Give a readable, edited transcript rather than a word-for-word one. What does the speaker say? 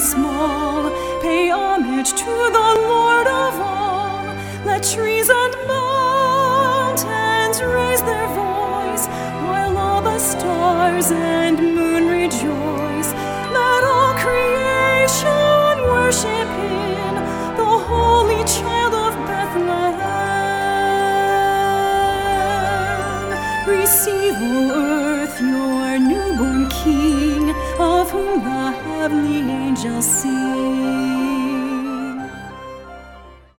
small, pay homage to the Lord of all. Let trees and mountains raise their voice, while all the stars and moon rejoice. Let all creation worship in the Holy Child of Bethlehem. Receive, O earth, your newborn King, of whom the heavenly angels sing.